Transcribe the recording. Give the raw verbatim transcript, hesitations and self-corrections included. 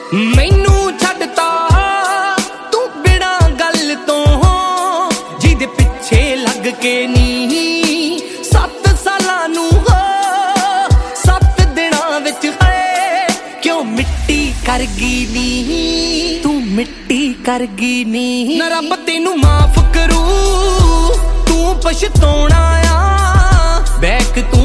मैनू छड्डता तू बिना गल तो, जिहदे पिछे लग के नी सत्त सालां नू हो सत्त दिनां विच है क्यों मिट्टी कर गई नी, तू मिट्टी कर गई नी। ना रब तेनू माफ करू तू पछताउणा आ, बैक तू